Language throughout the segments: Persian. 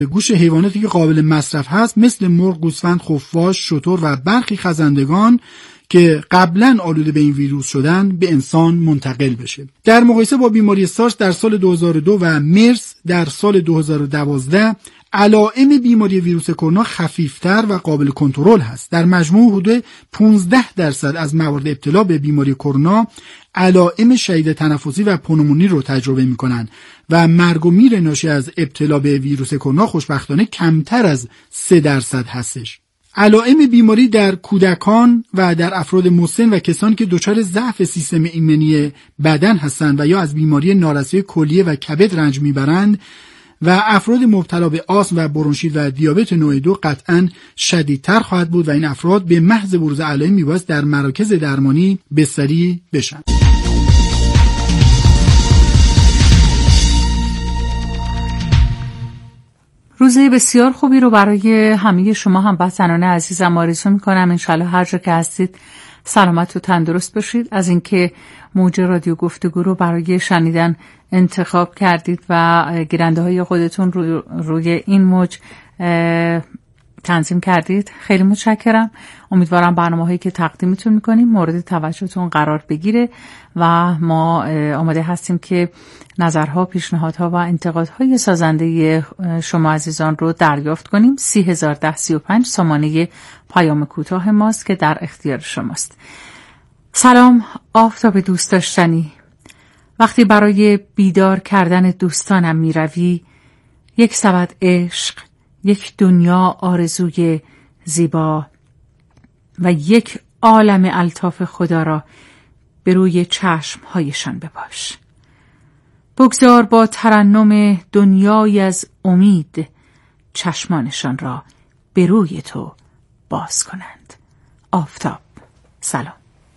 گوشت حیواناتی که قابل مصرف هست مثل مرغ، گوسفند، خفاش، شتر و برخی خزندگان که قبلا آلوده به این ویروس شدن به انسان منتقل بشه. در مقایسه با بیماری سارس در سال 2002 و مرس در سال 2012 علائم بیماری ویروس کرونا خفیفتر و قابل کنترل هست. در مجموع حدود 15% از موارد ابتلا به بیماری کرونا علائم شدید تنفسی و پنومونی رو تجربه می‌کنند و مرگ و میر ناشی از ابتلا به ویروس کرونا خوشبختانه کمتر از 3% هستش. علائم بیماری در کودکان و در افراد مسن و کسانی که دچار ضعف سیستم ایمنی بدن هستند و یا از بیماری نارسایی کلیه و کبد رنج میبرند و افراد مبتلا به آسم و برونشیت و دیابت نوع 2 قطعاً شدیدتر خواهد بود و این افراد به محض بروز علائم میباید در مراکز درمانی بستری بشن. روزی بسیار خوبی رو برای همه شما هموطنان عزیزم آرزو میکنم. انشالله هر جا که هستید سلامت و تندرست باشید. از اینکه موج رادیو گفتگو رو برای شنیدن انتخاب کردید و گیرنده های خودتون روی این موج تنظیم کردید خیلی متشکرم. امیدوارم برنامه‌هایی که تقدیمتون میکنیم مورد توجهتون قرار بگیره و ما آماده هستیم که نظرها، پیشنهادها و انتقادهای سازنده شما عزیزان رو دریافت کنیم. 301035 سامانه پیام کوتاه ماست که در اختیار شماست. سلام آفتاب دوست داشتنی، وقتی برای بیدار کردن دوستانم می روی، یک سبد عشق، یک دنیا آرزوی زیبا و یک عالم الطاف خدا را به روی چشمهایشان بپاش. بگذار با ترنم دنیای از امید چشمانشان را به روی تو باز کنند. آفتاب. سلام.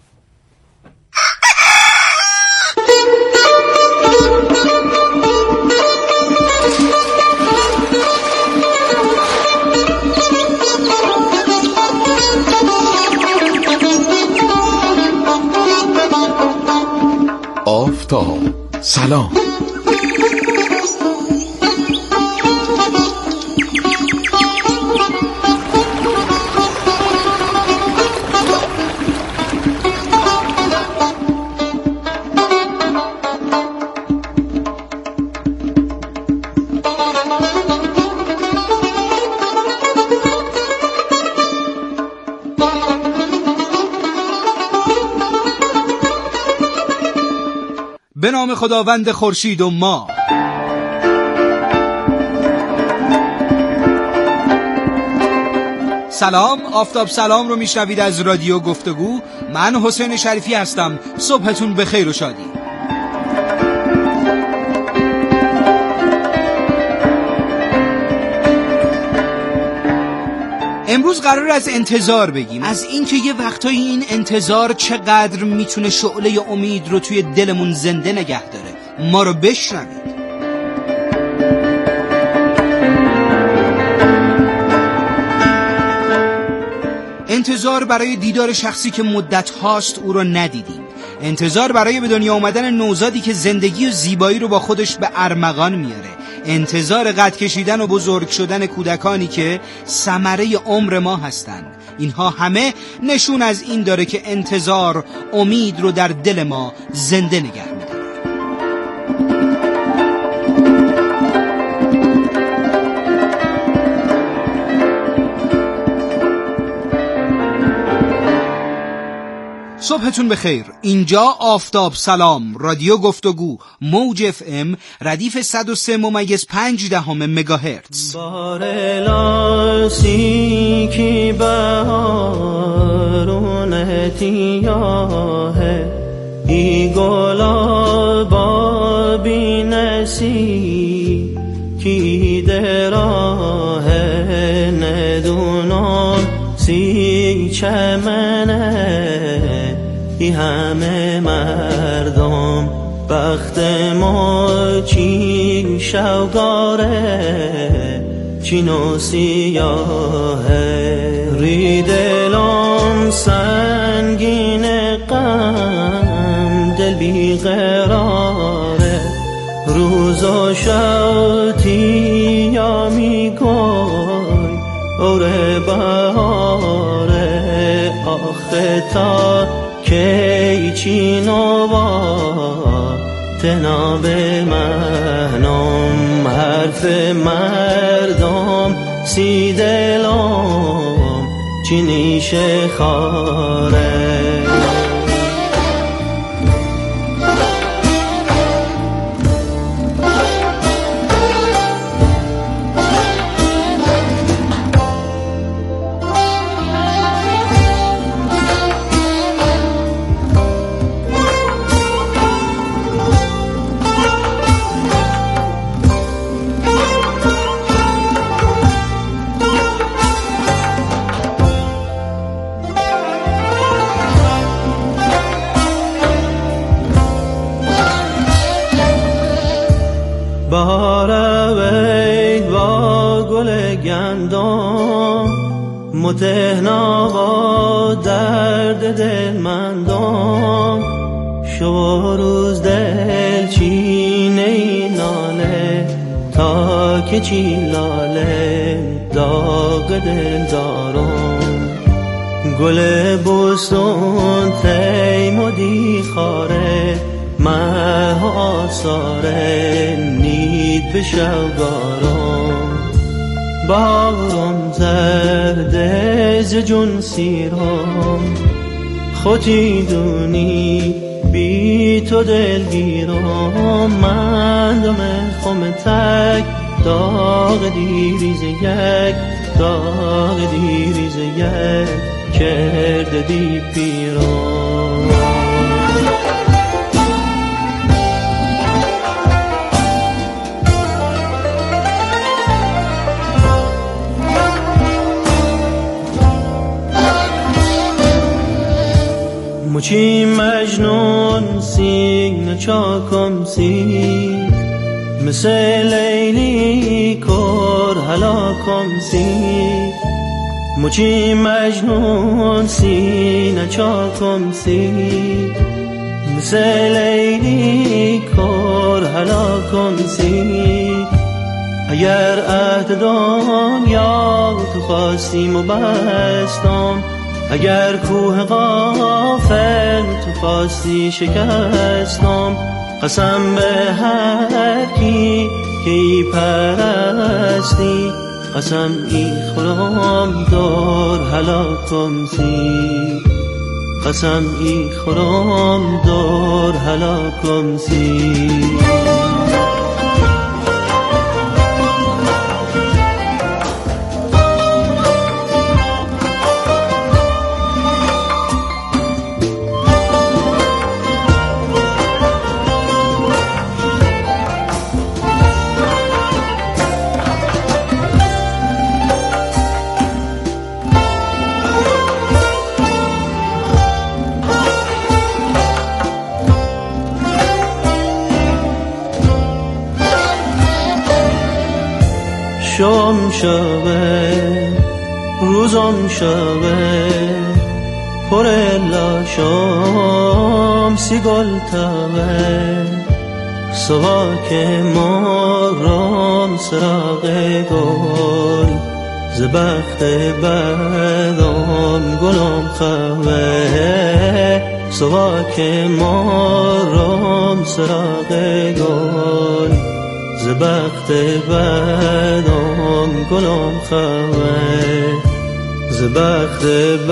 آفتاب. سلام. به نام خداوند خورشید و ماه. سلام، آفتاب سلام رو میشنوید از رادیو گفتگو. من حسین شریفی هستم. صبحتون بخیر و شادی. امروز قرار از انتظار بگیم، از اینکه یه وقتایی این انتظار چقدر میتونه شعله امید رو توی دلمون زنده نگه داره. ما رو بشنوید. انتظار برای دیدار شخصی که مدت هاست او رو ندیدیم. انتظار برای به دنیا آمدن نوزادی که زندگی و زیبایی رو با خودش به ارمغان میاره. انتظار قد کشیدن و بزرگ شدن کودکانی که ثمره عمر ما هستند. اینها همه نشون از این داره که انتظار امید رو در دل ما زنده نگه می‌داره. صبحتون بخیر. اینجا آفتاب سلام، رادیو گفتگو، موج FM، ردیف 103.5 مگاهرتز. بارلاسی کی بهارونتیاه ای گلابا بینسی کی دراه ندونان سی چمنه ای همه مردم بخت ما چی شوگاره چی نو سیاهه ری دلم سنگین غم دل بی قراره روز و شب تیا می کوی اوره بهاره آخه تا کی چینو با تناب منم حرف مردم سی دلم چی نیشه خاره بهاره وید با گل گندم متهنا با درد دل مندم شب روز دل چینه ناله تا که چی لاله داغ دل دارم گل بستون تیمودی خاره مه آثاره نید به شوگارم باغرم زرده ز جون سیرم خودی دونی بی تو دلگیرم من دم خم تک داغ دیریز یک داغ دیریز یک کرده دی پیرم مچی مجنون سینه چاکم سید مثل لیلی کر هلاکم سید مچی مجنون سینه چاکم سید مثل لیلی کر هلاکم سید اگر عهد دنیا تو خواستیم و بستم اگر کوه غافل تو خواستی شکستم قسم به هر کی که ای پرستی قسم ای خورم دور هلاکم سی قسم ای خورم دور هلاکم سی شام شبه روزم شبه پر لاشام سی گل تبه سواک مارم سراغ گل زبخت بدم گلم خوه سواک مارم سراغ گل زبخت بدم گلم خوه زبخت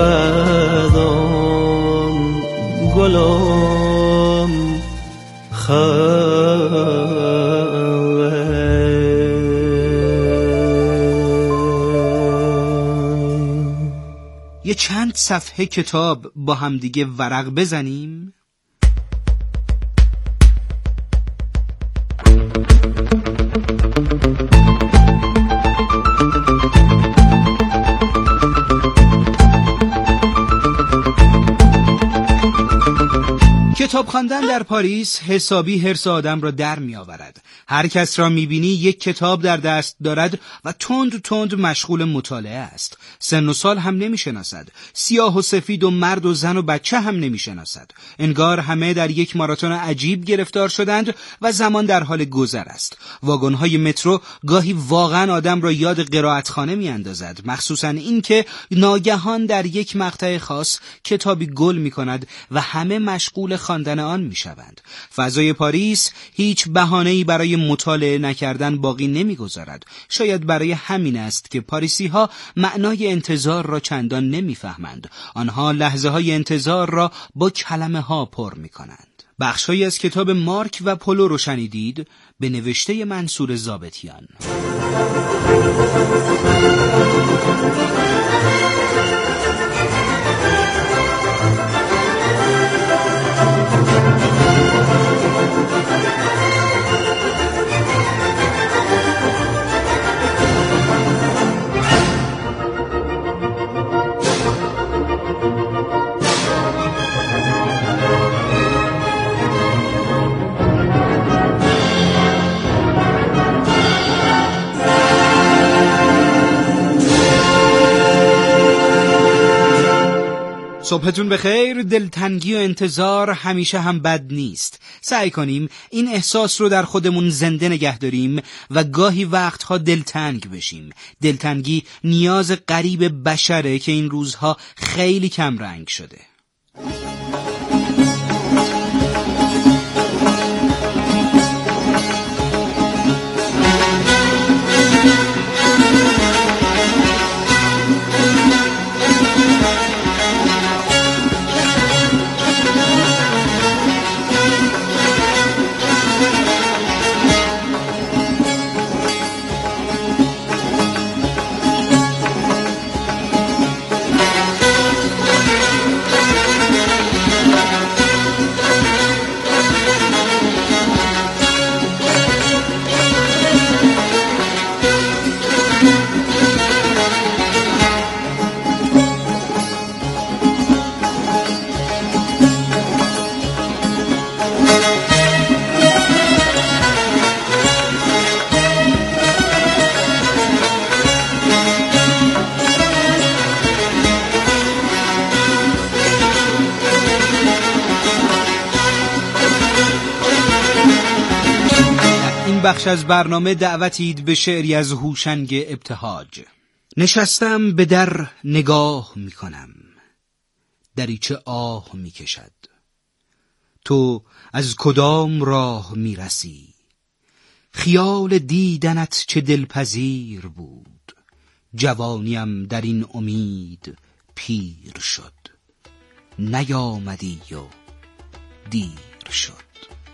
بدم گلم خوه یه چند صفحه کتاب با همدیگه ورق بزنیم. کتاب خواندن در پاریس حسابی حرص آدم را در می آورد. هر کس را میبینی یک کتاب در دست دارد و تند تند مشغول مطالعه است. سن و سال هم نمیشناسد. سیاه و سفید و مرد و زن و بچه هم نمیشناسد. انگار همه در یک ماراتون عجیب گرفتار شدند و زمان در حال گذر است. واگن‌های مترو گاهی واقعا آدم را یاد قرائتخانه میاندازد، مخصوصا این که ناگهان در یک مقطع خاص کتابی گل میکند و همه مشغول خواندن آن میشوند. فضای پاریس هیچ بهانه‌ای برای مطالعه نکردن باقی نمیگذارد. شاید برای همین است که پاریسی‌ها معنای انتظار را چندان نمیفهمند. آنها لحظه‌های انتظار را با کلمه‌ها پر میکنند. بخش‌هایی از کتاب مارک و پولو رو شنیدید به نوشته منصور ضابطیان. صبحتون بخیر. دلتنگی و انتظار همیشه هم بد نیست. سعی کنیم این احساس رو در خودمون زنده نگه داریم و گاهی وقتها دلتنگ بشیم. دلتنگی نیاز غریب بشره که این روزها خیلی کم رنگ شده. بخش از برنامه دعوتید به شعری از هوشنگ ابتهاج. نشستم به در نگاه میکنم، دریچه آه میکشد. تو از کدام راه میرسی؟ خیال دیدنت چه دلپذیر بود. جوانیم در این امید پیر شد. نیامدی و دیر شد.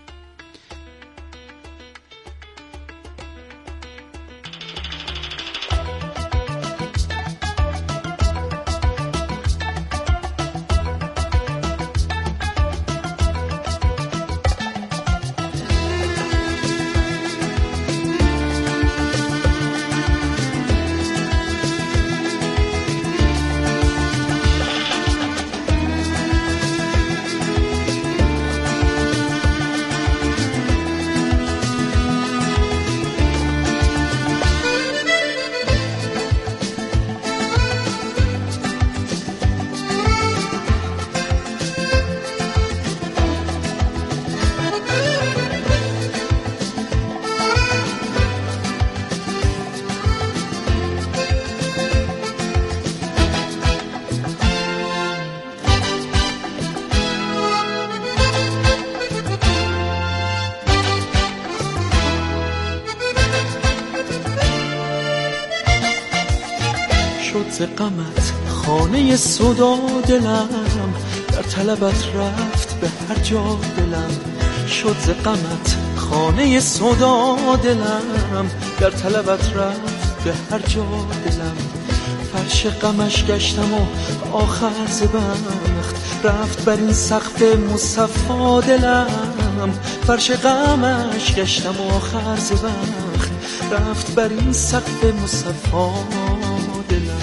ز غمت خانه سودا دلم، در طلبت رفت به هر جا دلم. شد ز غمت خانه سودا دلم، در طلبت رفت به هر جا دلم. فرش غمش گشتم و آخر ز بخت رفت بر این سقف مصفا دلم. فرش غمش گشتم و آخر ز بخت رفت بر این سقف مصفا دلم.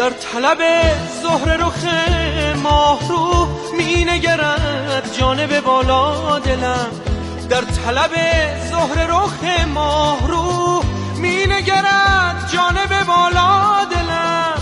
در طلب زهر رخ ماه رو می نگرد جانب بالا دلم، در طلب زهر رخ ماه رو می نگرد جانب بالا دلم.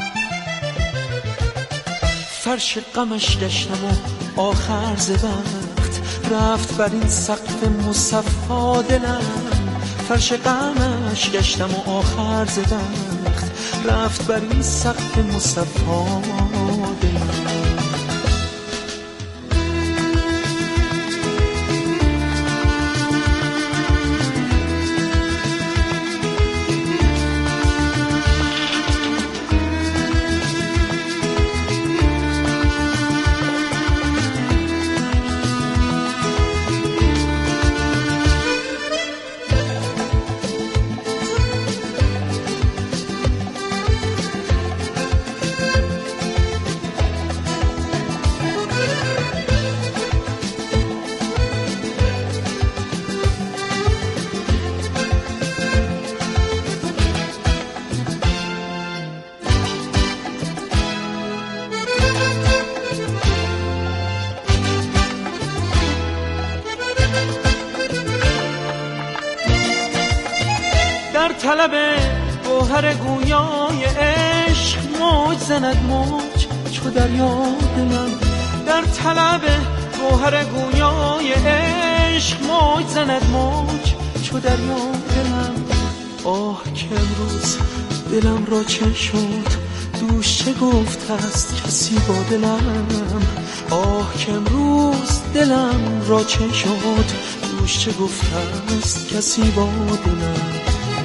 فرش غمش گشتم و آخر ز وقت رفت بر این سقف مصفا دلم، فرش غمش گشتم و آخر ز وقت رفت بر این سقف مصفا دلم. در طلب گوهر گویای عشق موج زند موج چو دریا دلم، در طلب گوهر گویای عشق موج زند موج چو دریا دلم. آه که امروز دلم را چه شد دوش چه گفت است کسی با دلم، آه که امروز دلم را چه شد دوش چه گفت است کسی با دلم.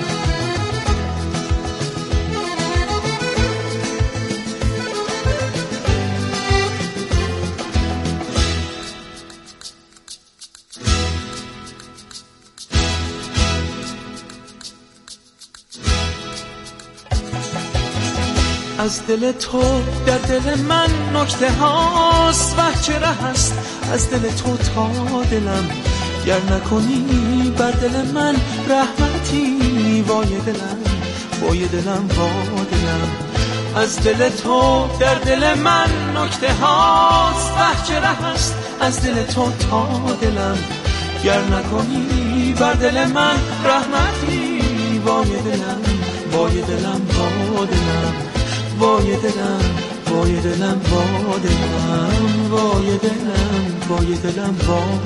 از دل تو در دل من نکته هاست وه چه ره است از دل تو تا دلم، گر نکنی بر دل من رحمتی وای دلم وای دلم وای دلم. از دل تو در دل من نکته هاست وه چه ره است از دل تو تا دلم، گر نکنی بر دل من رحمتی وای دلم وای دلم وای دلم وای دلم وای دلم وای دلم وای دلم وای دلم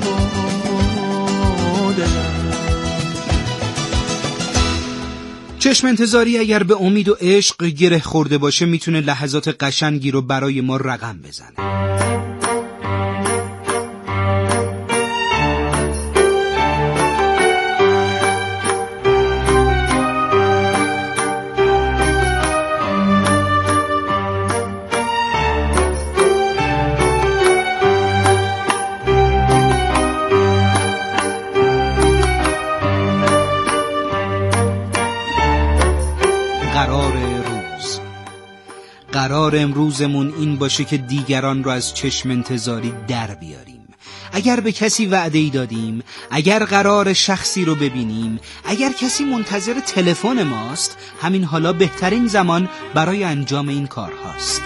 وای دلم. چشم انتظاری اگر به امید و عشق گره خورده باشه میتونه لحظات قشنگی رو برای ما رقم بزنه. قرار امروزمون این باشه که دیگران رو از چشم انتظاری در بیاریم. اگر به کسی وعده‌ای دادیم، اگر قرار شخصی رو ببینیم، اگر کسی منتظر تلفن ماست، همین حالا بهترین زمان برای انجام این کار هاست.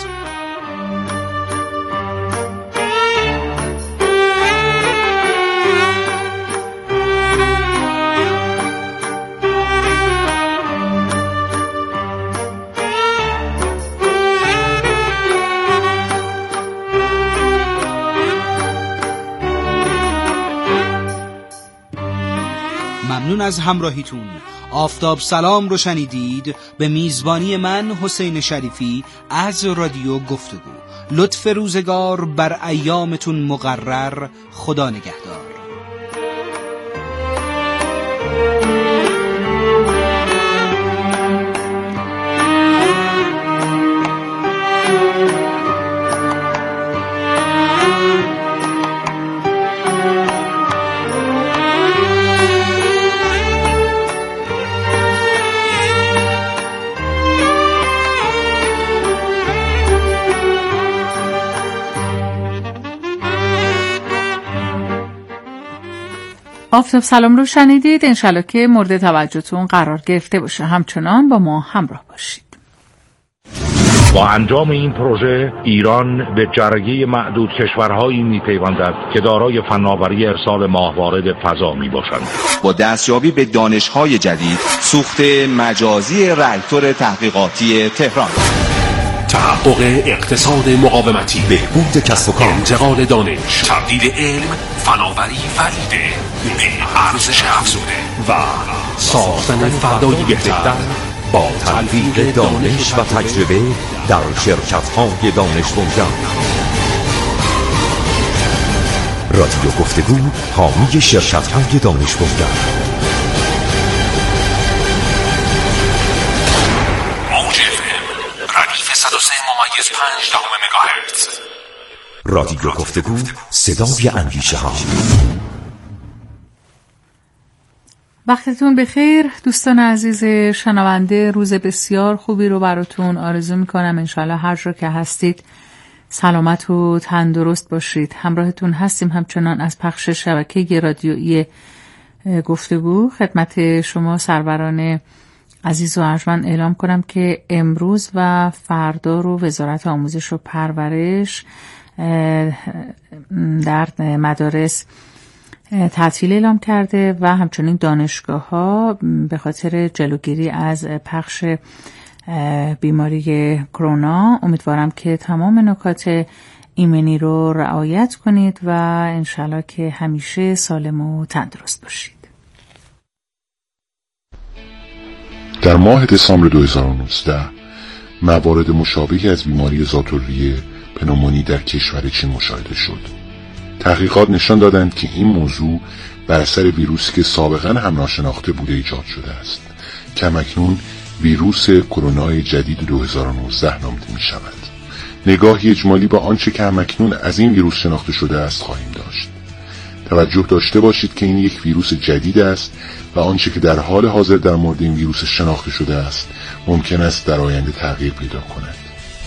ممنون از همراهیتون. آفتاب سلام رو شنیدید به میزبانی من حسین شریفی از رادیو گفتگو. لطف روزگار بر ایامتون مقرر. خدا نگهدار. آفتاب سلام رو شنیدید. انشالله که مورد توجهتون قرار گرفته باشه. همچنان با ما همراه باشید. با انجام این پروژه ایران به جرگه معدود کشورهایی می‌پیوندد که دارای فناوری ارسال ماهوارد فضا میباشند. با دستیابی به دانش‌های جدید، سوخت مجازی راکتور تحقیقاتی تهران، تحقق اقتصاد مقاومتی، بهبود کسب و کار، انتقال دانش، تبدیل علم، فناوری و ایده به ارزش افزوده و ساختن فردایی بهتر با تلفیق دانش و تجربه در شرکت‌های دانش بنیان. رادیو گفتگو حامی شرکت‌های دانش بنیان. موج FM ردیف 103.5 مگاهرتز. رادیو گفتگو صدای اندیشه ها. وقتتون بخیر دوستان عزیز شنونده، روز بسیار خوبی رو براتون آرزو میکنم. انشالله هر جا که هستید سلامت و تندرست باشید. همراهتون هستیم همچنان از پخش شبکه رادیویی گفتگو. خدمت شما سروران عزیز و ارجمند اعلام کنم که امروز و فردا رو وزارت آموزش و پرورش در مدارس تعطیل اعلام کرده و همچنین دانشگاه ها به خاطر جلوگیری از پخش بیماری کرونا. امیدوارم که تمام نکات ایمنی رو رعایت کنید و انشالله که همیشه سالم و تندرست باشید. در ماه دسامبر 2019 موارد مشابهی از بیماری ذات‌الریه پنومونی در کشور چین مشاهده شد. تحقیقات نشان دادند که این موضوع بر اثر ویروسی که سابقاً هم ناشناخته بوده ایجاد شده است که اکنون ویروس کرونا جدید 2019 نامیده می شود. نگاهی اجمالی با آنچه که اکنون از این ویروس شناخته شده است خواهیم داشت. توجه داشته باشید که این یک ویروس جدید است و آنچه که در حال حاضر در مورد این ویروس شناخته شده است ممکن است در آینده تغییر پیدا کند.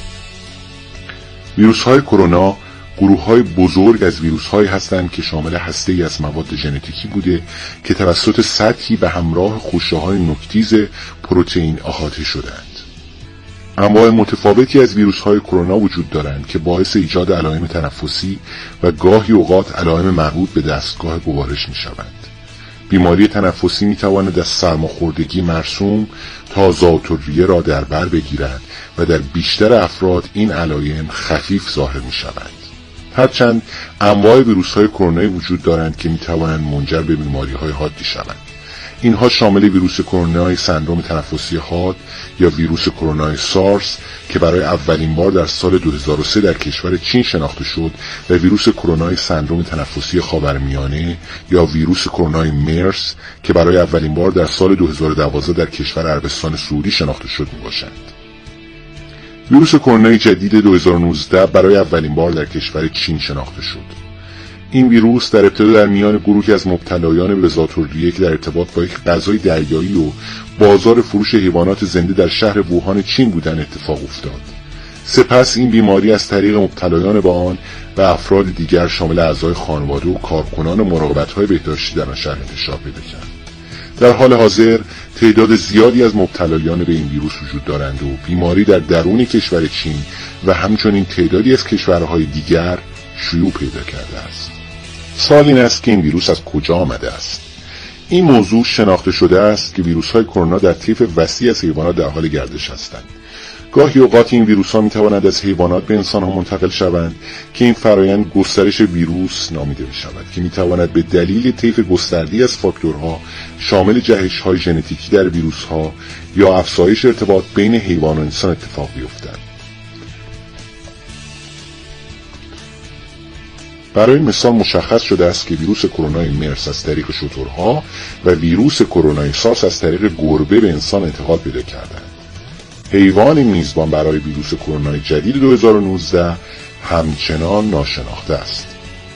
ویروس‌های کرونا گروه‌های بزرگ از ویروس‌هایی هستند که شامل هسته‌ای از مواد ژنتیکی بوده که توسط سطحی به همراه خوشه‌های نوک‌تیز پروتئین احاطه شده‌اند. انواع متفاوتی از ویروس‌های کرونا وجود دارند که باعث ایجاد علائم تنفسی و گاهی اوقات علائم مربوط به دستگاه گوارش می‌شوند. بیماری تنفسی می‌تواند از سرماخوردگی مرسوم تا ذات‌الریه را در بر بگیرد و در بیشتر افراد این علائم خفیف ظاهر می‌شوند. هرچند انواع ویروس‌های کرونایی وجود دارند که می‌توانند منجر به بیماری‌های حادی شوند. اینها شامل ویروس کرونای سندرم تنفسی حاد یا ویروس کرونای سارس که برای اولین بار در سال 2003 در کشور چین شناخته شد و ویروس کرونای سندرم تنفسی خاورمیانه یا ویروس کرونای مرس که برای اولین بار در سال 2012 در کشور عربستان سعودی شناخته شد میباشند. ویروس کرونا جدید 2019 برای اولین بار در کشور چین شناخته شد. این ویروس در ابتدا در میان گروهی از مبتلایان به ذات‌الریه که در ارتباط با یک غذای دریایی و بازار فروش حیوانات زنده در شهر ووهان چین بودن اتفاق افتاد. سپس این بیماری از طریق مبتلایان به آن و افراد دیگر شامل اعضای خانواده و کارکنان مراقبت‌های بهداشتی در آن شهر انتشار پیدا کرد. در حال حاضر تعداد زیادی از مبتلایان به این ویروس وجود دارند و بیماری در درون کشور چین و همچنین تعدادی از کشورهای دیگر شیوع پیدا کرده است. سوال این است که این ویروس از کجا آمده است؟ این موضوع شناخته شده است که ویروس‌های کرونا در طیف وسیع از حیوانات در حال گردش هستند. گاهی اوقات این ویروس‌ها می‌توانند از حیوانات به انسان‌ها منتقل شوند که این فرایند گسترش ویروس نامیده می‌شود که می‌تواند به دلیل طیف گسترده‌ای از فاکتورها شامل جهش‌های ژنتیکی در ویروس‌ها یا افزایش ارتباط بین حیوان و انسان اتفاق بیفتد. برای مثال مشخص شده است که ویروس کرونای مرس از طریق شترها و ویروس کرونای سارس از طریق گربه به انسان انتقال پیدا کردند. حیوان میزبان برای ویروس کرونای جدید 2019 همچنان ناشناخته است.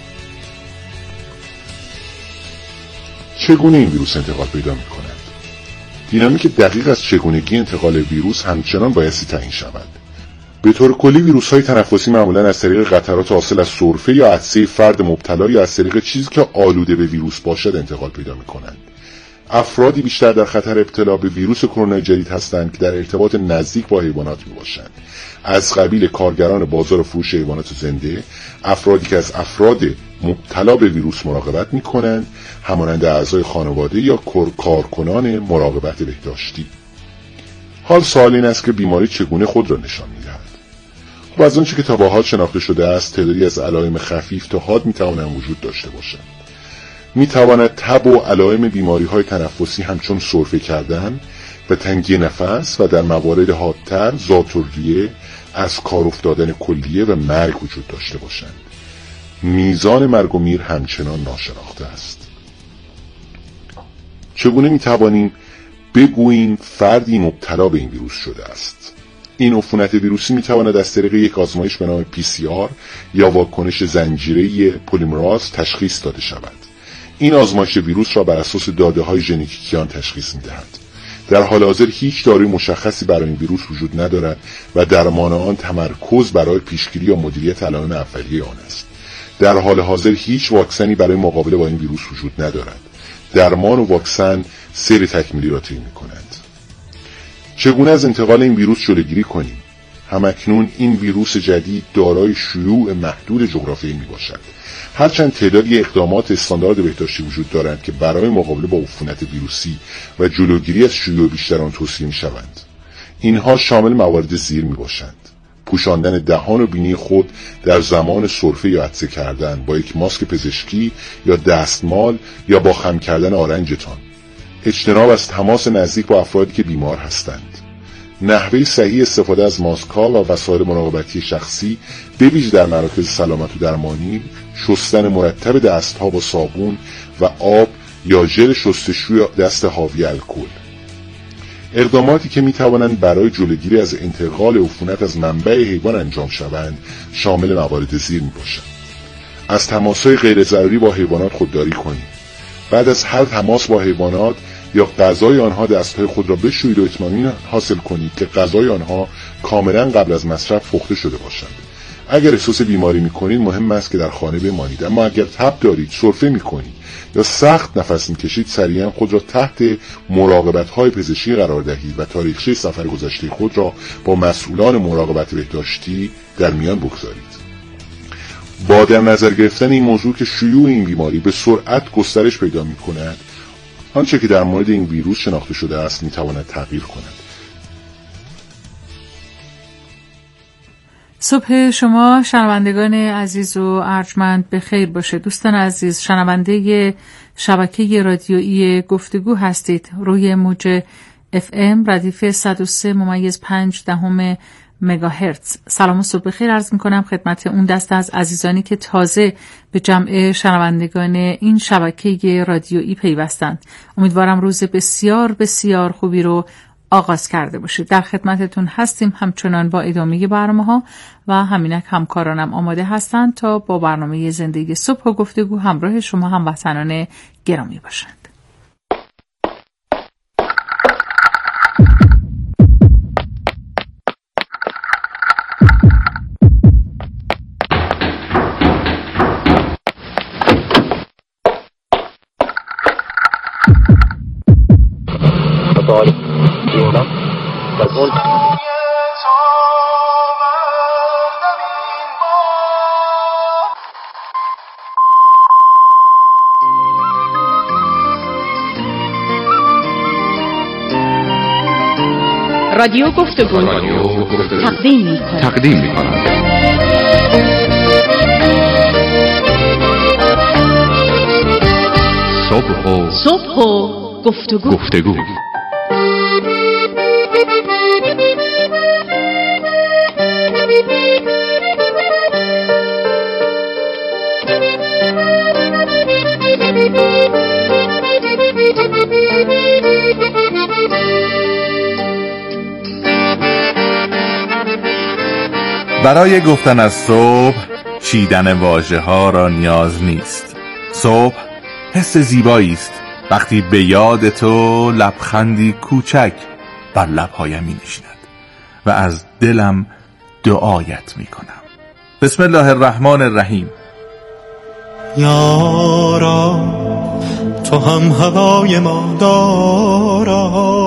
چگونه این ویروس انتقال پیدا می‌کند؟ دینامیک دقیق از چگونگی انتقال ویروس همچنان بایستی تعیین شود. به طور کلی ویروس‌های تنفسی معمولاً از طریق قطرات حاصل از سرفه یا عطسه فرد مبتلا یا از طریق چیزی که آلوده به ویروس باشد انتقال پیدا می‌کنند. افرادی بیشتر در خطر ابتلا به ویروس کرونا جدید هستند که در ارتباط نزدیک با حیوانات میباشند، از قبیل کارگران بازار و فروش حیوانات زنده، افرادی که از افراد مبتلا به ویروس مراقبت میکنند، همانند اعضای خانواده یا کارکنان مراقبت بهداشتی. حال سوال این است که بیماری چگونه خود را نشان میدهد؟ خب از آنچه که تا به حال شناخته شده است، تعدادی از علائم خفیف تا حاد میتوانند وجود داشته باشند. میتواند تب و علائم بیماری‌های تنفسی همچون سرفه کردن و تنگی نفس و در موارد حادتر ذات‌الریه، از کار افتادن کلیه و مرگ وجود داشته باشند. میزان مرگ و میر همچنان ناشناخته است. چگونه میتوانیم بگوییم فردی مبتلا به این ویروس شده است؟ این عفونت ویروسی میتواند از طریق یک آزمایش به نام PCR یا واکنش زنجیره‌ای پلیمراز تشخیص داده شود. این آزمایش ویروس را بر اساس داده‌های ژنتیکی آن تشخیص می‌دهد. در حال حاضر هیچ داروی مشخصی برای این ویروس وجود ندارد و درمان آن تمرکز برای پیشگیری یا مدیریت علائم اولیه آن است. در حال حاضر هیچ واکسنی برای مقابله با این ویروس وجود ندارد. درمان و واکسن سیر تکمیلی را طی می‌کنند. چگونه از انتقال این ویروس جلوگیری کنیم؟ همکنون این ویروس جدید دارای شیوع محدود جغرافیایی میباشد. هرچند تعدادی اقدامات استاندارد بهداشتی وجود دارند که برای مقابله با عفونت ویروسی و جلوگیری از شیوع بیشتر آن توصیه میشوند. اینها شامل موارد زیر میباشند: پوشاندن دهان و بینی خود در زمان سرفه یا عطسه کردن با یک ماسک پزشکی یا دستمال یا با خم کردن آرنجتان، اجتناب از تماس نزدیک با افرادی که بیمار هستند، نحوه صحیح استفاده از ماسک‌ها و وسایل مراقبتی شخصی به ویژه در مراکز سلامت و درمانی، شستن مرتب دست‌ها با صابون و آب یا ژل شستشوی دست حاوی الکل. اقداماتی که می‌توانند برای جلوگیری از انتقال عفونت از منبع حیوان انجام شوند شامل موارد زیر میباشند: از تماس‌های غیر ضروری با حیوانات خودداری کنید. بعد از هر تماس با حیوانات یا غذای آنها دستهای خود را بشویید و اطمینان حاصل کنید که غذای آنها کاملا قبل از مصرف پخته شده باشند. اگر احساس بیماری می‌کنید مهم است که در خانه بمانید، اما اگر تب دارید، سرفه می‌کنید یا سخت نفس می‌کشید، سریعا خود را تحت مراقبت‌های پزشکی قرار دهید و تاریخچه سفر گذشته خود را با مسئولان مراقبت بهداشتی در میان بگذارید. با در نظر گرفتن این موضوع که شیوع این بیماری به سرعت گسترش پیدا می‌کند، آنچه که در مورد این ویروس شناخته شده است می‌تواند تغییر کند. صبح شما شنوندگان عزیز و ارجمند به خیر باشه. دوستان عزیز، شنونده شبکه رادیویی گفتگو هستید. روی موج FM ردیف 103.5 مگاهرتز. سلام و صبح بخیر عرض می‌کنم خدمت اون دسته از عزیزانی که تازه به جمع شنوندگان این شبکه رادیویی پیوستند. امیدوارم روز بسیار بسیار خوبی رو آغاز کرده باشید. در خدمتتون هستیم همچنان با ادامه برنامه‌ها و همینک همکارانم آماده هستند تا با برنامه زندگی صبح و گفتگو همراه شما هموطنان گرامی باشند. رادیو گفتگو تقدیم می‌کند. صبح و گفتگو. برای گفتن از صبح چیدن واژه ها را نیاز نیست. صبح حس زیبایی است وقتی به یاد تو لبخندی کوچک بر لبهایم می نشیند و از دلم دعایت می کنم. بسم الله الرحمن الرحیم. یارا تو هم هوای ما دارا.